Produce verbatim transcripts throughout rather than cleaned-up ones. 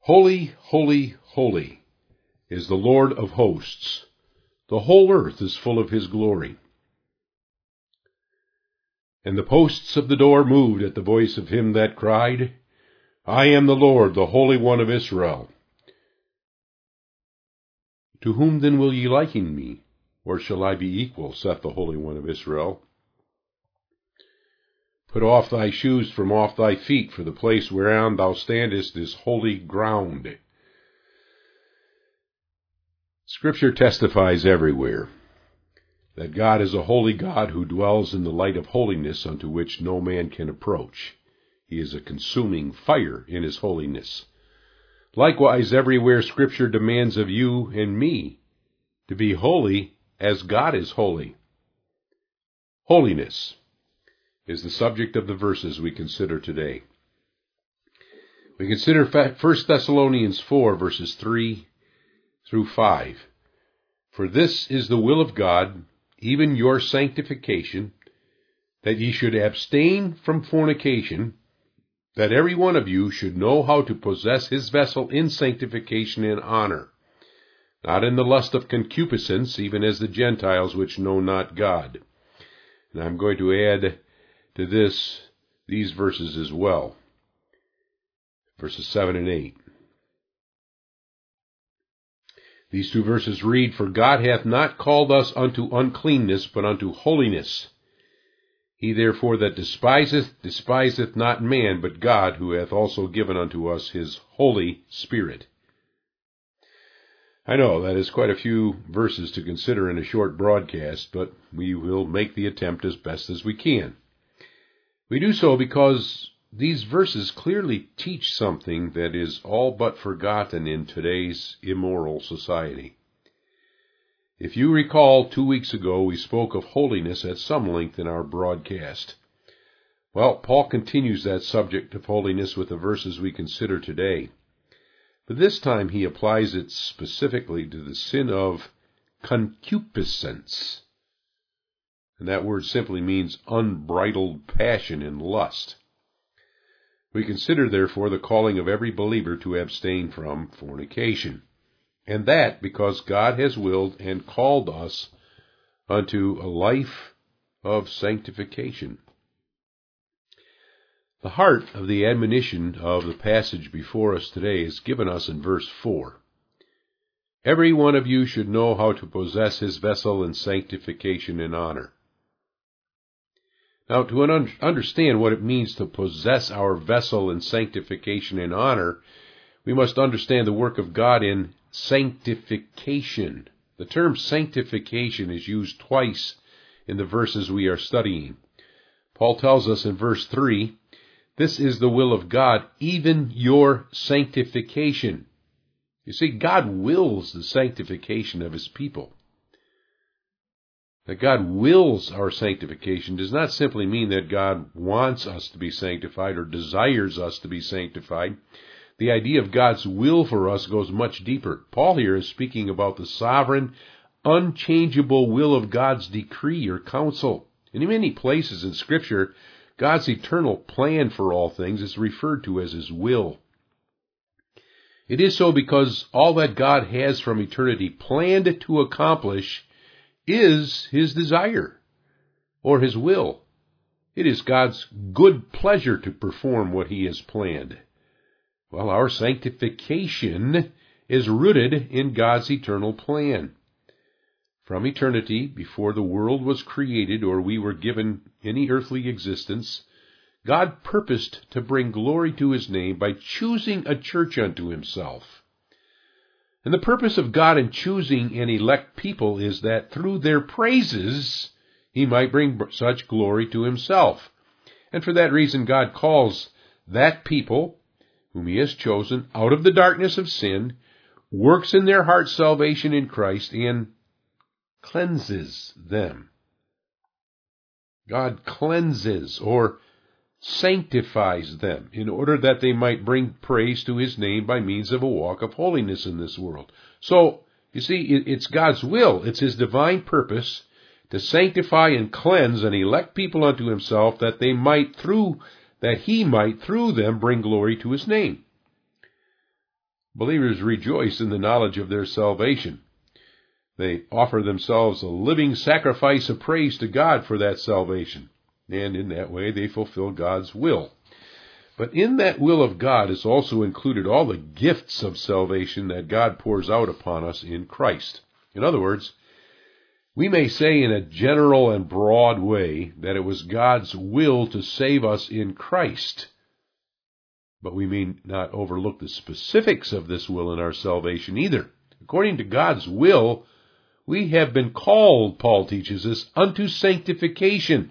Holy, holy, holy is the Lord of hosts. The whole earth is full of his glory. And the posts of the door moved at the voice of him that cried, I am the Lord, the Holy One of Israel. To whom then will ye liken me, or shall I be equal, saith the Holy One of Israel? Put off thy shoes from off thy feet, for the place whereon thou standest is holy ground. Scripture testifies everywhere that God is a holy God who dwells in the light of holiness unto which no man can approach. He is a consuming fire in his holiness. Likewise, everywhere Scripture demands of you and me to be holy as God is holy. Holiness is the subject of the verses we consider today. We consider First Thessalonians four, verses three through five. For this is the will of God, even your sanctification, that ye should abstain from fornication, that every one of you should know how to possess his vessel in sanctification and honor, not in the lust of concupiscence, even as the Gentiles which know not God. And I'm going to add to this these verses as well, verses seven and eight. These two verses read, For God hath not called us unto uncleanness, but unto holiness. He therefore that despiseth, despiseth not man, but God, who hath also given unto us his Holy Spirit. I know that is quite a few verses to consider in a short broadcast, but we will make the attempt as best as we can. We do so because these verses clearly teach something that is all but forgotten in today's immoral society. If you recall, two weeks ago we spoke of holiness at some length in our broadcast. Well, Paul continues that subject of holiness with the verses we consider today. But this time he applies it specifically to the sin of concupiscence. And that word simply means unbridled passion and lust. We consider, therefore, the calling of every believer to abstain from fornication. And that because God has willed and called us unto a life of sanctification. The heart of the admonition of the passage before us today is given us in verse four. Every one of you should know how to possess his vessel in sanctification and honor. Now, to understand what it means to possess our vessel in sanctification and honor, we must understand the work of God in sanctification. The term sanctification is used twice in the verses we are studying. Paul tells us in verse three, This is the will of God, even your sanctification. You see, God wills the sanctification of his people. That God wills our sanctification does not simply mean that God wants us to be sanctified or desires us to be sanctified. The idea of God's will for us goes much deeper. Paul here is speaking about the sovereign, unchangeable will of God's decree or counsel. And in many places in Scripture, God's eternal plan for all things is referred to as his will. It is so because all that God has from eternity planned to accomplish is his desire or his will. It is God's good pleasure to perform what he has planned. Well, our sanctification is rooted in God's eternal plan. From eternity, before the world was created or we were given any earthly existence, God purposed to bring glory to his name by choosing a church unto himself. And the purpose of God in choosing an elect people is that through their praises he might bring such glory to himself. And for that reason God calls that people whom he has chosen out of the darkness of sin, works in their heart salvation in Christ, and cleanses them. God cleanses or sanctifies them in order that they might bring praise to his name by means of a walk of holiness in this world. So, you see, it's God's will, it's his divine purpose to sanctify and cleanse and elect people unto himself that they might through that he might through them bring glory to his name. Believers rejoice in the knowledge of their salvation. They offer themselves a living sacrifice of praise to God for that salvation, and in that way they fulfill God's will. But in that will of God is also included all the gifts of salvation that God pours out upon us in Christ. In other words, we may say in a general and broad way that it was God's will to save us in Christ, but we may not overlook the specifics of this will in our salvation either. According to God's will, we have been called, Paul teaches us, unto sanctification.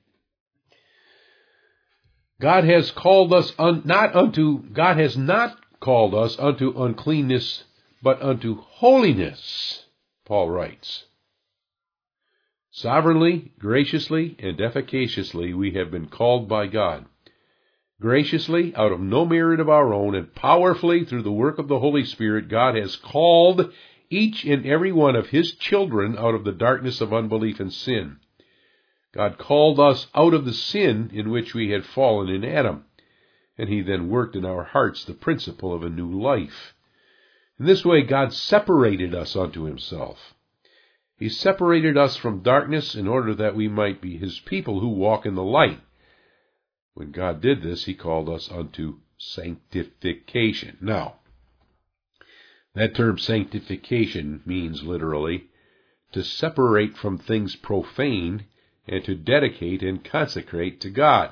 God has called us un, not unto, God has not called us unto uncleanness, but unto holiness, Paul writes. Sovereignly, graciously, and efficaciously we have been called by God. Graciously, out of no merit of our own, and powerfully through the work of the Holy Spirit, God has called each and every one of His children out of the darkness of unbelief and sin. God called us out of the sin in which we had fallen in Adam, and He then worked in our hearts the principle of a new life. In this way, God separated us unto Himself. He separated us from darkness in order that we might be His people who walk in the light. When God did this, He called us unto sanctification. Now, that term sanctification means literally to separate from things profane and to dedicate and consecrate to God.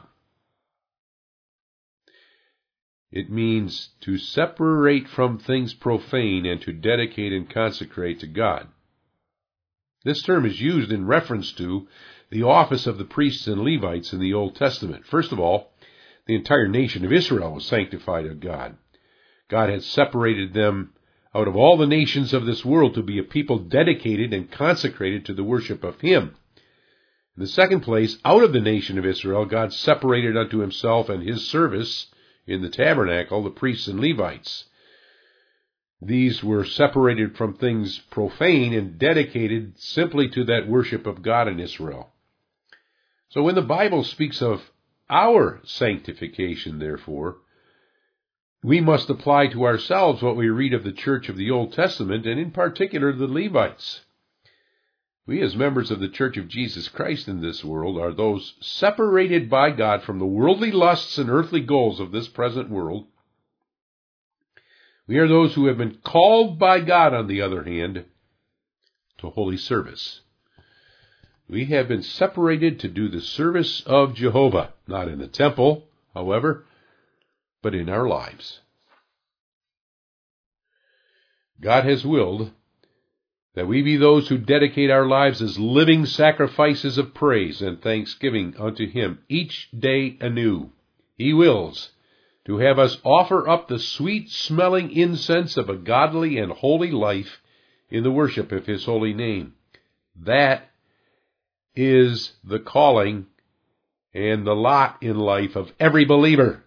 It means to separate from things profane and to dedicate and consecrate to God. This term is used in reference to the office of the priests and Levites in the Old Testament. First of all, the entire nation of Israel was sanctified of God. God had separated them out of all the nations of this world to be a people dedicated and consecrated to the worship of Him. In the second place, out of the nation of Israel, God separated unto Himself and His service in the tabernacle the priests and Levites. These were separated from things profane and dedicated simply to that worship of God in Israel. So when the Bible speaks of our sanctification, therefore, we must apply to ourselves what we read of the church of the Old Testament, and in particular the Levites. We as members of the Church of Jesus Christ in this world are those separated by God from the worldly lusts and earthly goals of this present world. We are those who have been called by God, on the other hand, to holy service. We have been separated to do the service of Jehovah, not in the temple, however, but in our lives. God has willed that we be those who dedicate our lives as living sacrifices of praise and thanksgiving unto Him each day anew. He wills to have us offer up the sweet-smelling incense of a godly and holy life in the worship of His holy name. That is the calling and the lot in life of every believer.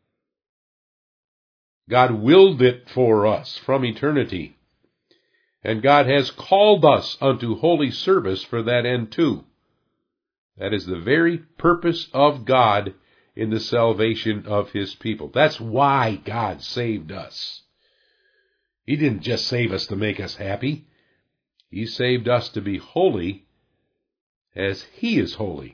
God willed it for us from eternity, and God has called us unto holy service for that end too. That is the very purpose of God in the salvation of His people. That's why God saved us. He didn't just save us to make us happy. He saved us to be holy as He is holy.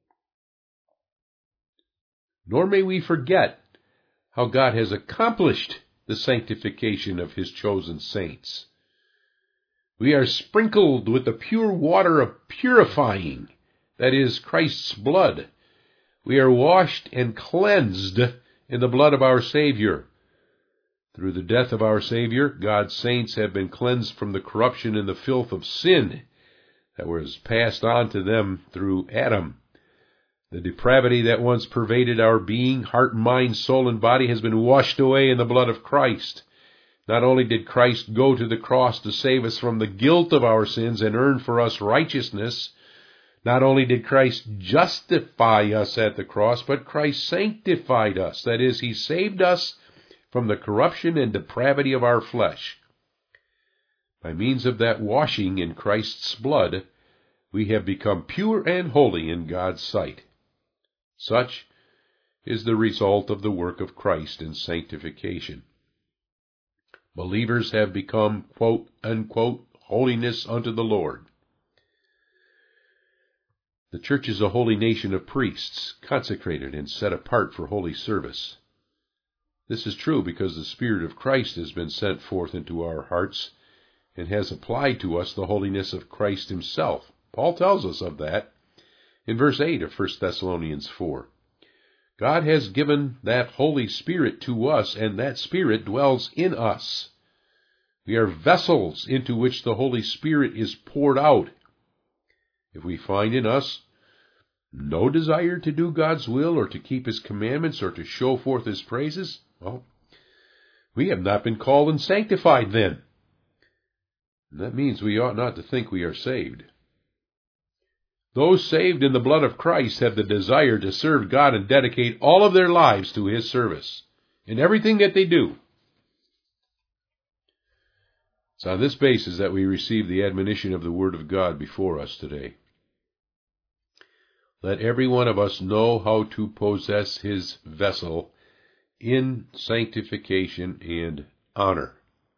Nor may we forget how God has accomplished the sanctification of His chosen saints. We are sprinkled with the pure water of purifying, that is, Christ's blood. We are washed and cleansed in the blood of our Savior. Through the death of our Savior, God's saints have been cleansed from the corruption and the filth of sin that was passed on to them through Adam. The depravity that once pervaded our being, heart, mind, soul, and body has been washed away in the blood of Christ. Not only did Christ go to the cross to save us from the guilt of our sins and earn for us righteousness, not only did Christ justify us at the cross, but Christ sanctified us. That is, He saved us from the corruption and depravity of our flesh. By means of that washing in Christ's blood, we have become pure and holy in God's sight. Such is the result of the work of Christ in sanctification. Believers have become, quote, unquote, holiness unto the Lord. The church is a holy nation of priests, consecrated and set apart for holy service. This is true because the Spirit of Christ has been sent forth into our hearts and has applied to us the holiness of Christ himself. Paul tells us of that in verse eight of First Thessalonians four. God has given that Holy Spirit to us, and that Spirit dwells in us. We are vessels into which the Holy Spirit is poured out. If we find in us no desire to do God's will or to keep his commandments or to show forth his praises, well, we have not been called and sanctified then. And that means we ought not to think we are saved. Those saved in the blood of Christ have the desire to serve God and dedicate all of their lives to his service in everything that they do. It's on this basis that we receive the admonition of the Word of God before us today. Let every one of us know how to possess his vessel in sanctification and honor.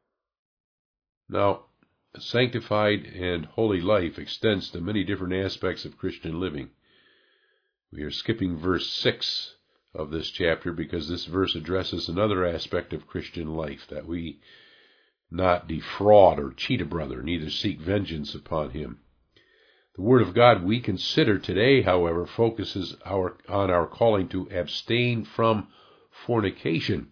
Now, a sanctified and holy life extends to many different aspects of Christian living. We are skipping verse six of this chapter because this verse addresses another aspect of Christian life, that we not defraud or cheat a brother, neither seek vengeance upon him. The Word of God we consider today, however, focuses our, on our calling to abstain from fornication,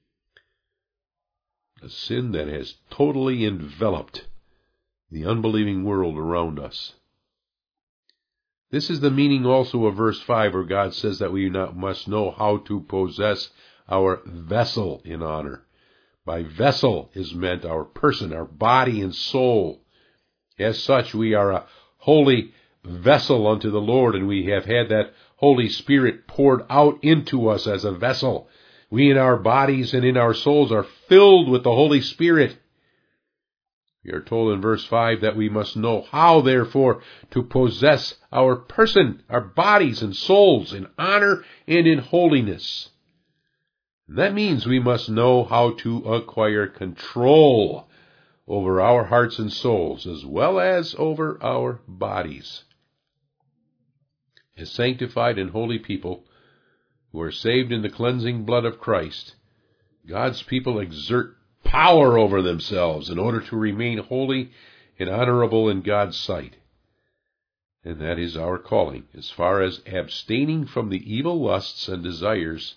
a sin that has totally enveloped the unbelieving world around us. This is the meaning also of verse five, where God says that we not, must know how to possess our vessel in honor. By vessel is meant our person, our body and soul. As such, we are a holy vessel unto the Lord, and we have had that Holy Spirit poured out into us as a vessel. We in our bodies and in our souls are filled with the Holy Spirit. We are told in verse five that we must know how, therefore, to possess our person, our bodies and souls in honor and in holiness. And that means we must know how to acquire control over our hearts and souls, as well as over our bodies. As sanctified and holy people who are saved in the cleansing blood of Christ, God's people exert power over themselves in order to remain holy and honorable in God's sight. And that is our calling, as far as abstaining from the evil lusts and desires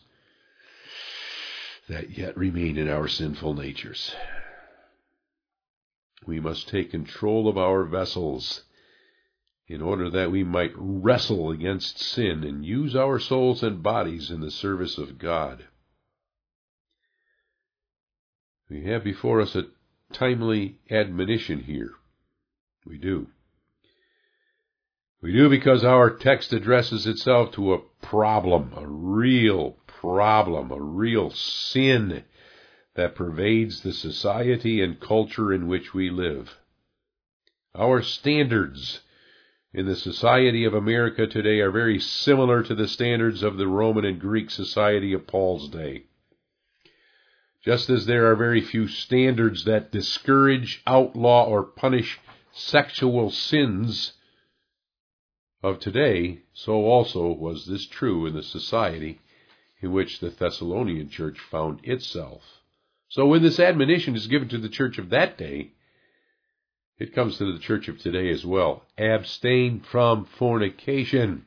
that yet remain in our sinful natures. We must take control of our vessels in order that we might wrestle against sin and use our souls and bodies in the service of God. We have before us a timely admonition here. We do. We do because our text addresses itself to a problem, a real problem, a real sin that pervades the society and culture in which we live. Our standards in the society of America today are very similar to the standards of the Roman and Greek society of Paul's day. Just as there are very few standards that discourage, outlaw, or punish sexual sins of today, so also was this true in the society in which the Thessalonian church found itself. So when this admonition is given to the church of that day, it comes to the church of today as well. Abstain from fornication.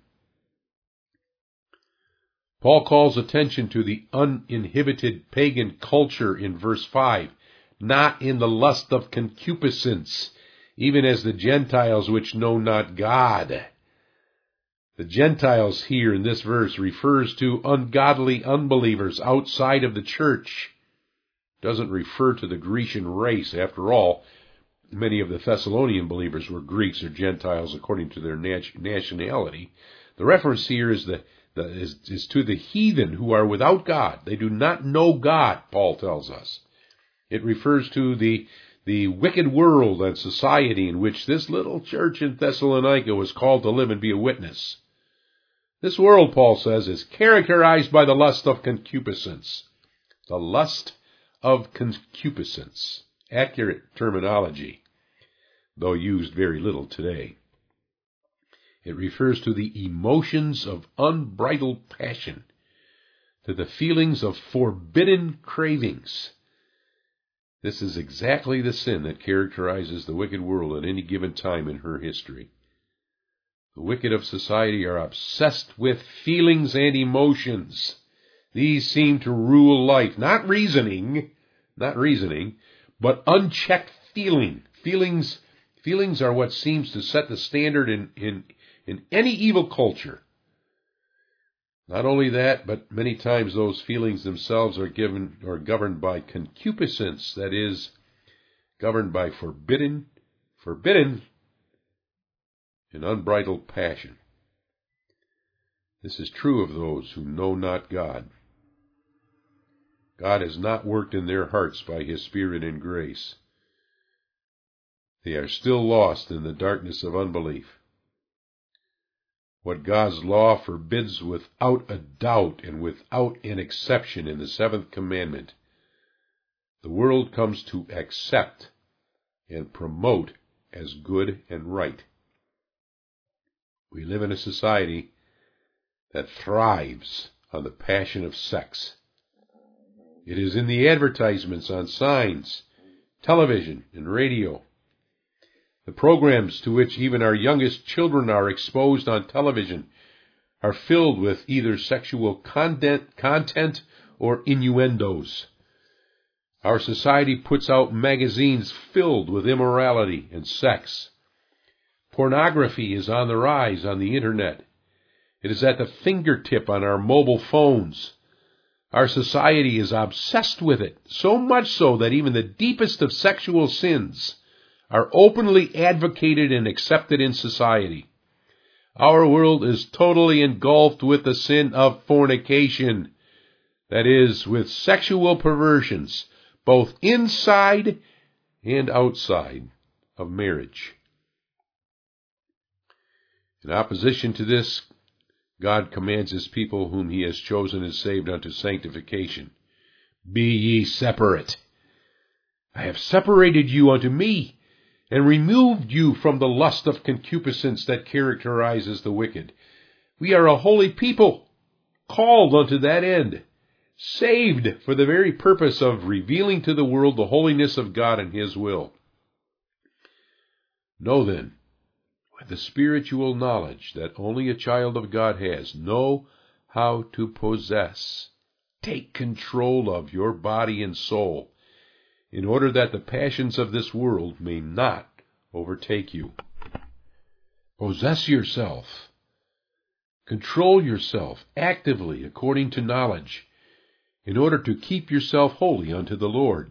Paul calls attention to the uninhibited pagan culture in verse five, not in the lust of concupiscence, even as the Gentiles which know not God. The Gentiles here in this verse refers to ungodly unbelievers outside of the church. It doesn't refer to the Grecian race. After all, many of the Thessalonian believers were Greeks or Gentiles according to their nat- nationality. The reference here is, the, the, is, is to the heathen who are without God. They do not know God, Paul tells us. It refers to the, the wicked world and society in which this little church in Thessalonica was called to live and be a witness. This world, Paul says, is characterized by the lust of concupiscence, the lust of concupiscence. Accurate terminology, though used very little today. It refers to the emotions of unbridled passion, to the feelings of forbidden cravings. This is exactly the sin that characterizes the wicked world at any given time in her history. The wicked of society are obsessed with feelings and emotions. These seem to rule life, not reasoning, not reasoning, but unchecked feeling. Feelings, feelings are what seems to set the standard in, in, in any evil culture. Not only that, but many times those feelings themselves are given or governed by concupiscence, that is, governed by forbidden, forbidden and unbridled passion. This is true of those who know not God. God has not worked in their hearts by His Spirit and grace. They are still lost in the darkness of unbelief. What God's law forbids without a doubt and without an exception in the seventh commandment, the world comes to accept and promote as good and right. We live in a society that thrives on the passion of sex. It is in the advertisements on signs, television, and radio. The programs to which even our youngest children are exposed on television are filled with either sexual content, content or innuendos. Our society puts out magazines filled with immorality and sex. Pornography is on the rise on the internet. It is at the fingertip on our mobile phones. Our society is obsessed with it, so much so that even the deepest of sexual sins are openly advocated and accepted in society. Our world is totally engulfed with the sin of fornication, that is, with sexual perversions, both inside and outside of marriage. In opposition to this, God commands His people whom He has chosen and saved unto sanctification. Be ye separate. I have separated you unto me, and removed you from the lust of concupiscence that characterizes the wicked. We are a holy people, called unto that end, saved for the very purpose of revealing to the world the holiness of God and His will. Know then, with the spiritual knowledge that only a child of God has, know how to possess, take control of your body and soul, in order that the passions of this world may not overtake you. Possess yourself. Control yourself actively according to knowledge, in order to keep yourself holy unto the Lord.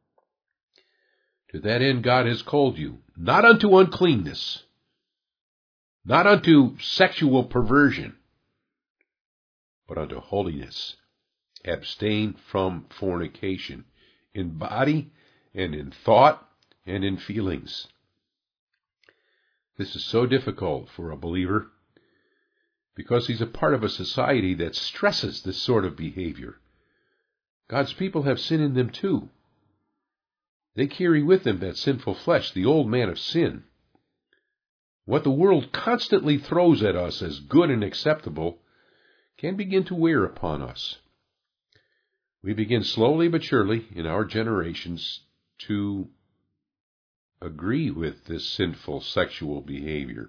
To that end God has called you, not unto uncleanness, not unto sexual perversion, but unto holiness. Abstain from fornication, in body and in thought and in feelings. This is so difficult for a believer because he's a part of a society that stresses this sort of behavior. God's people have sin in them too. They carry with them that sinful flesh, the old man of sin. What the world constantly throws at us as good and acceptable can begin to wear upon us. We begin slowly but surely in our generations to agree with this sinful sexual behavior.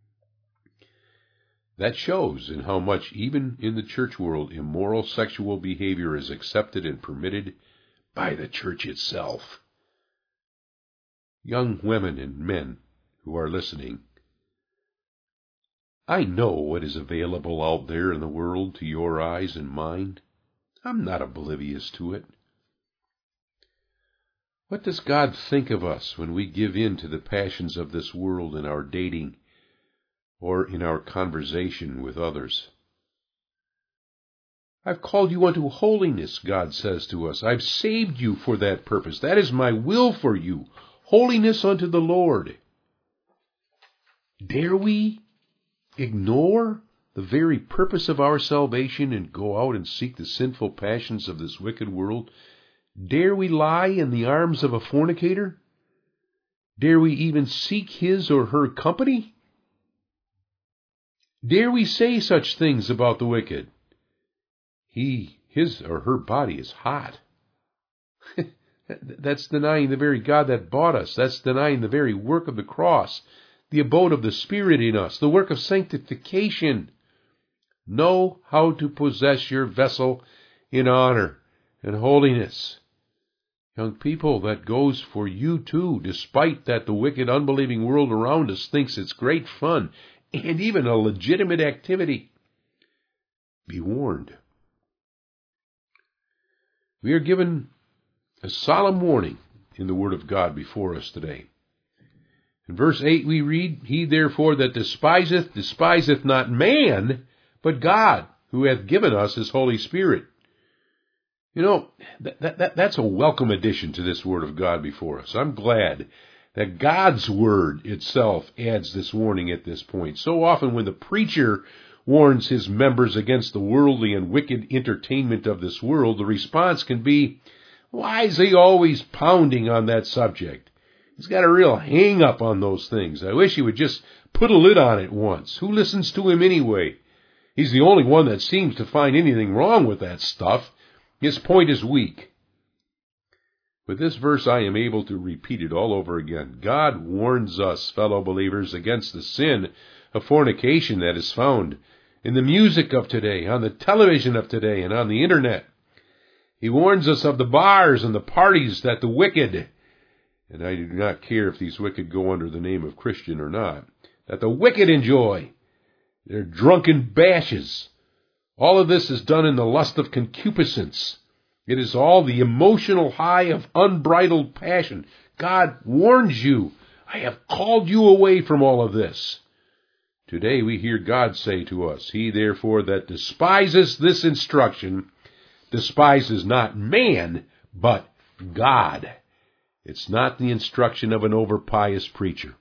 That shows in how much, even in the church world, immoral sexual behavior is accepted and permitted by the church itself. Young women and men who are listening, I know what is available out there in the world to your eyes and mine. I'm not oblivious to it. What does God think of us when we give in to the passions of this world in our dating or in our conversation with others? I've called you unto holiness, God says to us. I've saved you for that purpose. That is my will for you. Holiness unto the Lord. Dare we ignore the very purpose of our salvation and go out and seek the sinful passions of this wicked world Dare we lie in the arms of a fornicator? Dare we even seek his or her company? Dare we say such things about the wicked? He, his or her body is hot. That's denying the very God that bought us. That's denying the very work of the cross, the abode of the Spirit in us, the work of sanctification. Know how to possess your vessel in honor and holiness. Young people, that goes for you too, despite that the wicked, unbelieving world around us thinks it's great fun and even a legitimate activity. Be warned. We are given a solemn warning in the Word of God before us today. In verse eight we read, He therefore that despiseth, despiseth not man, but God, who hath given us His Holy Spirit. You know, that, that, that, that's a welcome addition to this Word of God before us. I'm glad that God's Word itself adds this warning at this point. So often when the preacher warns his members against the worldly and wicked entertainment of this world, the response can be, why is he always pounding on that subject? He's got a real hang-up on those things. I wish he would just put a lid on it once. Who listens to him anyway? He's the only one that seems to find anything wrong with that stuff. His point is weak. With this verse, I am able to repeat it all over again. God warns us, fellow believers, against the sin of fornication that is found in the music of today, on the television of today, and on the internet. He warns us of the bars and the parties that the wicked, and I do not care if these wicked go under the name of Christian or not, that the wicked enjoy. Their drunken bashes. All of this is done in the lust of concupiscence. It is all the emotional high of unbridled passion. God warns you, I have called you away from all of this. Today we hear God say to us, He therefore that despises this instruction despises not man, but God. It's not the instruction of an over-pious preacher.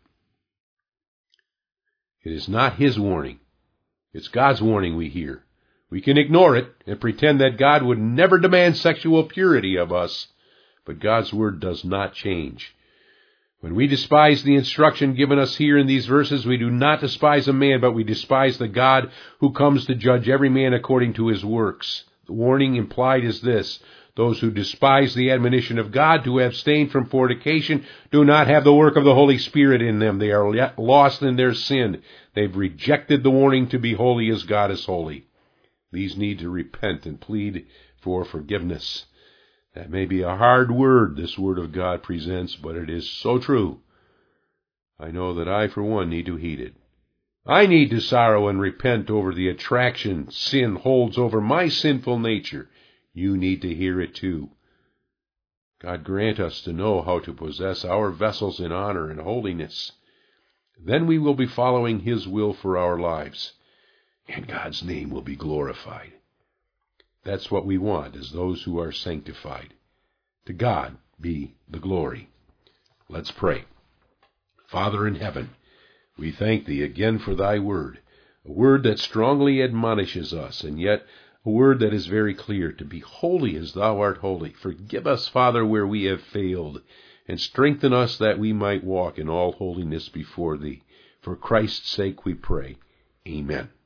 It is not his warning. It's God's warning we hear. We can ignore it and pretend that God would never demand sexual purity of us, but God's word does not change. When we despise the instruction given us here in these verses, we do not despise a man, but we despise the God who comes to judge every man according to his works. The warning implied is this: those who despise the admonition of God to abstain from fornication do not have the work of the Holy Spirit in them. They are lost in their sin. They've rejected the warning to be holy as God is holy. These need to repent and plead for forgiveness. That may be a hard word this Word of God presents, but it is so true. I know that I, for one, need to heed it. I need to sorrow and repent over the attraction sin holds over my sinful nature. You need to hear it too. God grant us to know how to possess our vessels in honor and holiness. Then we will be following His will for our lives, and God's name will be glorified. That's what we want as those who are sanctified. To God be the glory. Let's pray. Father in heaven, we thank Thee again for Thy word, a word that strongly admonishes us, and yet a word that is very clear, to be holy as Thou art holy. Forgive us, Father, where we have failed, and strengthen us that we might walk in all holiness before Thee. For Christ's sake we pray. Amen.